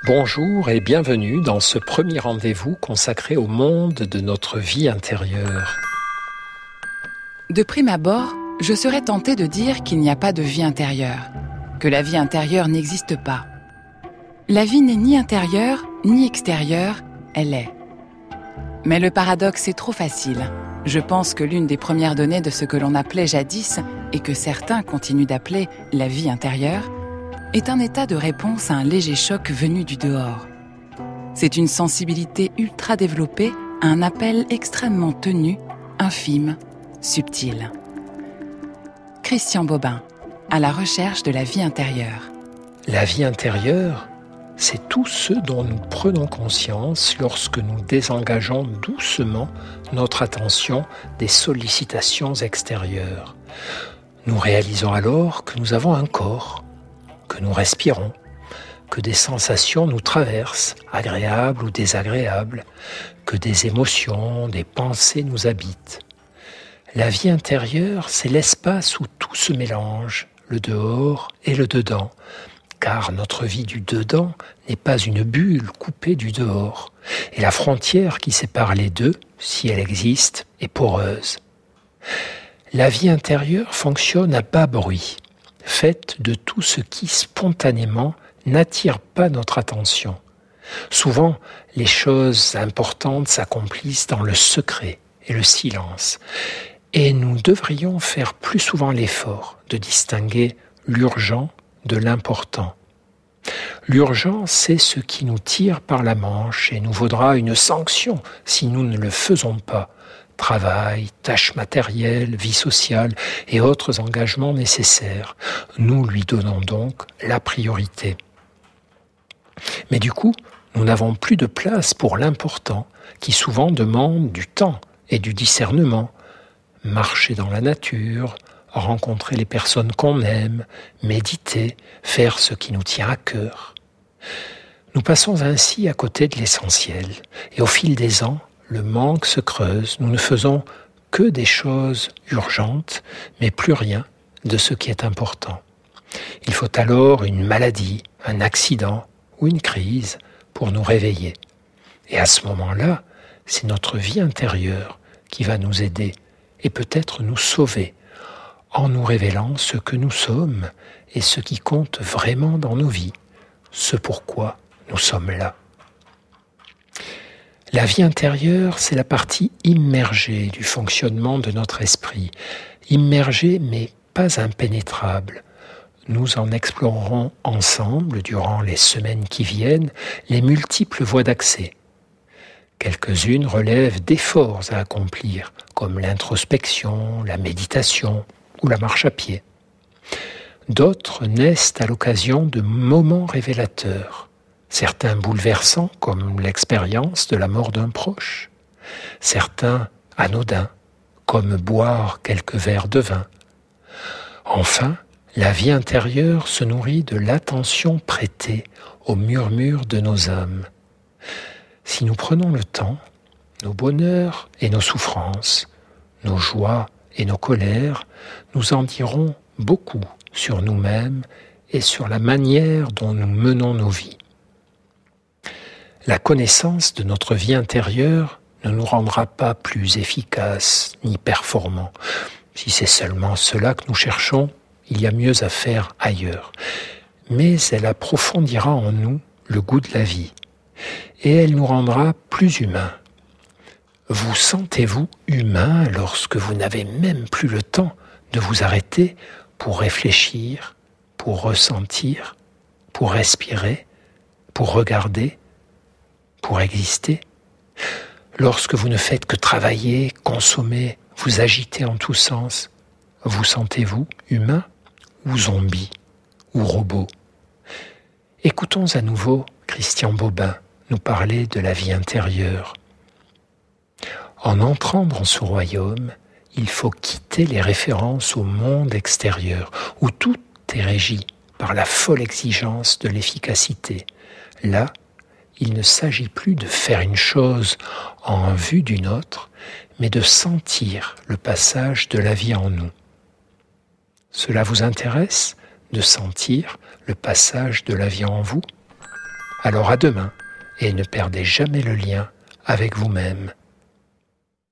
Bonjour et bienvenue dans ce premier rendez-vous consacré au monde de notre vie intérieure. De prime abord, je serais tentée de dire qu'il n'y a pas de vie intérieure, que la vie intérieure n'existe pas. La vie n'est ni intérieure, ni extérieure, elle est. Mais le paradoxe est trop facile. Je pense que l'une des premières données de ce que l'on appelait jadis, et que certains continuent d'appeler la vie intérieure, est un état de réponse à un léger choc venu du dehors. C'est une sensibilité ultra développée à un appel extrêmement tenu, infime, subtil. Christian Bobin, à la recherche de la vie intérieure. La vie intérieure, c'est tout ce dont nous prenons conscience lorsque nous désengageons doucement notre attention des sollicitations extérieures. Nous réalisons alors que nous avons un corps, que nous respirons, que des sensations nous traversent, agréables ou désagréables, que des émotions, des pensées nous habitent. La vie intérieure, c'est l'espace où tout se mélange, le dehors et le dedans, car notre vie du dedans n'est pas une bulle coupée du dehors, et la frontière qui sépare les deux, si elle existe, est poreuse. La vie intérieure fonctionne à bas bruit, faite de tout ce qui, spontanément, n'attire pas notre attention. Souvent, les choses importantes s'accomplissent dans le secret et le silence, et nous devrions faire plus souvent l'effort de distinguer l'urgent de l'important. L'urgent, c'est ce qui nous tire par la manche et nous vaudra une sanction si nous ne le faisons pas. Travail, tâches matérielles, vie sociale et autres engagements nécessaires. Nous lui donnons donc la priorité. Mais du coup, nous n'avons plus de place pour l'important, qui souvent demande du temps et du discernement. Marcher dans la nature, rencontrer les personnes qu'on aime, méditer, faire ce qui nous tient à cœur. Nous passons ainsi à côté de l'essentiel, et au fil des ans, le manque se creuse, nous ne faisons que des choses urgentes, mais plus rien de ce qui est important. Il faut alors une maladie, un accident ou une crise pour nous réveiller. Et à ce moment-là, c'est notre vie intérieure qui va nous aider et peut-être nous sauver en nous révélant ce que nous sommes et ce qui compte vraiment dans nos vies, ce pourquoi nous sommes là. La vie intérieure, c'est la partie immergée du fonctionnement de notre esprit. Immergée, mais pas impénétrable. Nous en explorerons ensemble, durant les semaines qui viennent, les multiples voies d'accès. Quelques-unes relèvent d'efforts à accomplir, comme l'introspection, la méditation ou la marche à pied. D'autres naissent à l'occasion de moments révélateurs. Certains bouleversants, comme l'expérience de la mort d'un proche. Certains anodins, comme boire quelques verres de vin. Enfin, la vie intérieure se nourrit de l'attention prêtée au murmure de nos âmes. Si nous prenons le temps, nos bonheurs et nos souffrances, nos joies et nos colères, nous en dirons beaucoup sur nous-mêmes et sur la manière dont nous menons nos vies. La connaissance de notre vie intérieure ne nous rendra pas plus efficaces ni performants. Si c'est seulement cela que nous cherchons, il y a mieux à faire ailleurs. Mais elle approfondira en nous le goût de la vie et elle nous rendra plus humains. Vous sentez-vous humain lorsque vous n'avez même plus le temps de vous arrêter pour réfléchir, pour ressentir, pour respirer, pour regarder, pour exister? Lorsque vous ne faites que travailler, consommer, vous agiter en tous sens, vous sentez-vous humain ou zombie ou robot? Écoutons à nouveau Christian Bobin nous parler de la vie intérieure. En entrant dans ce royaume, il faut quitter les références au monde extérieur, où tout est régi par la folle exigence de l'efficacité. Là, il ne s'agit plus de faire une chose en vue d'une autre, mais de sentir le passage de la vie en nous. Cela vous intéresse de sentir le passage de la vie en vous ? Alors à demain, et ne perdez jamais le lien avec vous-même.